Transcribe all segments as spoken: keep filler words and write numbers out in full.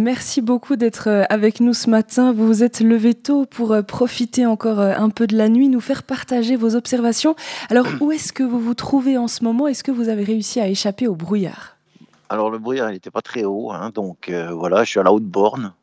merci beaucoup d'être avec nous ce matin. Vous vous êtes levé tôt pour profiter encore un peu de la nuit, nous faire partager vos observations. Alors, où est-ce que vous vous trouvez en ce moment ? Est-ce que vous avez réussi à échapper au brouillard ? Alors, le brouillard, il n'était pas très haut, hein, donc euh, voilà, je suis à la Haute-Borne,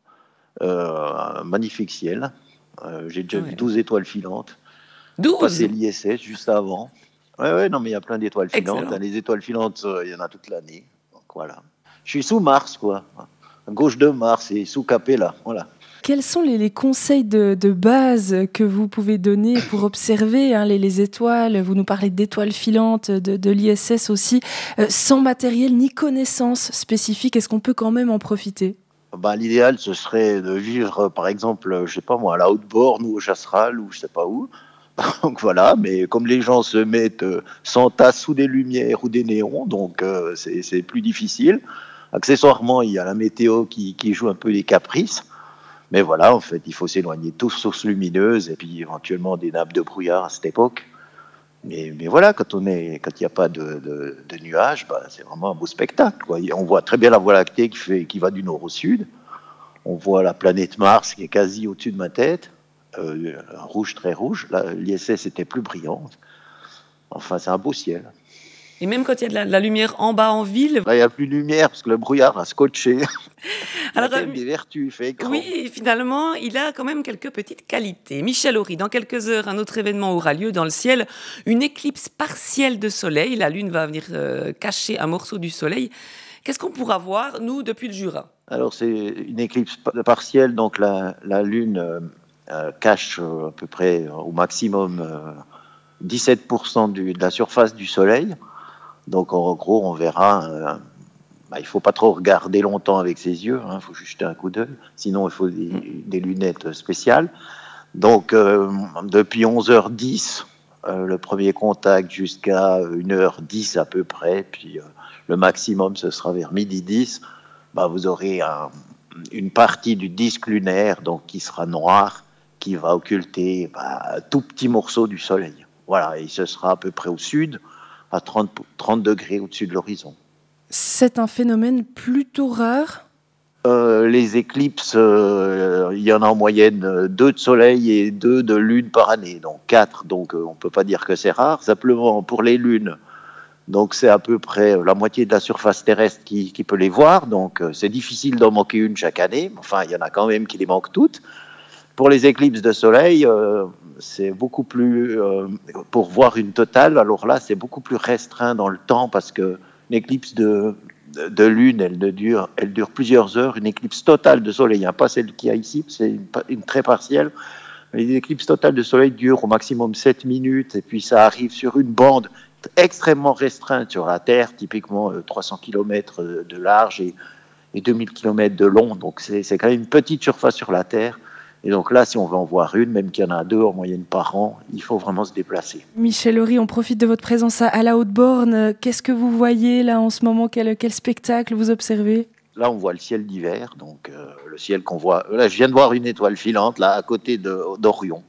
euh, magnifique ciel. Euh, j'ai déjà Ouais. vu douze étoiles filantes. douze Passé l'I S S juste avant. Ouais, ouais, non, mais il y a plein d'étoiles filantes. Excellent. Les étoiles filantes, euh, il y en a toute l'année. Donc voilà. Je suis sous Mars, quoi. À gauche de Mars et sous Capella. Voilà. Quels sont les, les conseils de, de base que vous pouvez donner pour observer hein, les, les étoiles ? Vous nous parlez d'étoiles filantes, de, de l'I S S aussi. Euh, sans matériel ni connaissances spécifiques, est-ce qu'on peut quand même en profiter ? Bah, l'idéal, ce serait de vivre, par exemple, je sais pas moi, à la Haute-Borne ou au Chasseral ou je sais pas où. Donc voilà, mais comme les gens se mettent, euh, s'entassent sous des lumières ou des néons, donc euh, c'est, c'est plus difficile. Accessoirement, il y a la météo qui, qui joue un peu des caprices. Mais voilà, en fait, il faut s'éloigner de toutes sources lumineuses et puis éventuellement des nappes de brouillard à cette époque. Mais, mais voilà, quand on est, quand il n'y a pas de, de, de nuages, bah, c'est vraiment un beau spectacle, quoi. On voit très bien la Voie lactée qui, fait, qui va du nord au sud. On voit la planète Mars qui est quasi au-dessus de ma tête, euh, rouge, très rouge. Là, l'I S S était plus brillante. Enfin, c'est un beau ciel. Et même quand il y a de la, de la lumière en bas en ville. Là, il n'y a plus de lumière parce que le brouillard a scotché. Il Alors, a quand même euh, des vertus, il fait écran. Oui, finalement, il a quand même quelques petites qualités. Michel Horry, dans quelques heures, un autre événement aura lieu dans le ciel. Une éclipse partielle de soleil. La Lune va venir euh, cacher un morceau du soleil. Qu'est-ce qu'on pourra voir, nous, depuis le Jura ? Alors, c'est une éclipse partielle, donc la, la Lune euh, euh, cache euh, à peu près euh, au maximum euh, dix-sept pour cent du, de la surface du Soleil. Donc, en gros, on verra. Euh, bah, il ne faut pas trop regarder longtemps avec ses yeux, il hein, faut juste jeter un coup d'œil. Sinon, il faut des, des lunettes spéciales. Donc, euh, depuis onze heures dix, euh, le premier contact jusqu'à une heure dix à peu près, puis euh, le maximum, ce sera vers midi dix. Bah, vous aurez un, une partie du disque lunaire donc, qui sera noire, qui va occulter bah, un tout petit morceau du Soleil. Voilà, et ce sera à peu près au sud, à trente, trente degrés au-dessus de l'horizon. C'est un phénomène plutôt rare. Euh, les éclipses, euh, il y en a en moyenne deux de Soleil et deux de Lune par année, donc quatre, donc euh, on ne peut pas dire que c'est rare. Simplement, pour les lunes, donc c'est à peu près la moitié de la surface terrestre qui, qui peut les voir, donc euh, c'est difficile d'en manquer une chaque année, enfin il y en a quand même qui les manquent toutes. Pour les éclipses de soleil, euh, c'est beaucoup plus, euh, pour voir une totale, alors là c'est beaucoup plus restreint dans le temps parce que l'éclipse de, de, de lune, elle, ne dure, elle dure plusieurs heures, une éclipse totale de soleil, hein, pas celle qu'il y a ici, c'est une, une très partielle. Les éclipses totales de soleil durent au maximum sept minutes et puis ça arrive sur une bande extrêmement restreinte sur la Terre, typiquement euh, trois cents kilomètres de large et, et deux mille kilomètres de long. Donc c'est, c'est quand même une petite surface sur la Terre. Et donc là, si on veut en voir une, même qu'il y en a deux en moyenne par an, il faut vraiment se déplacer. Michel Horry, on profite de votre présence à, à la Haute-Borne. Qu'est-ce que vous voyez là en ce moment ? Quel, quel spectacle vous observez ? Là, on voit le ciel d'hiver, donc euh, le ciel qu'on voit. Là, je viens de voir une étoile filante là à côté de, d'Orion.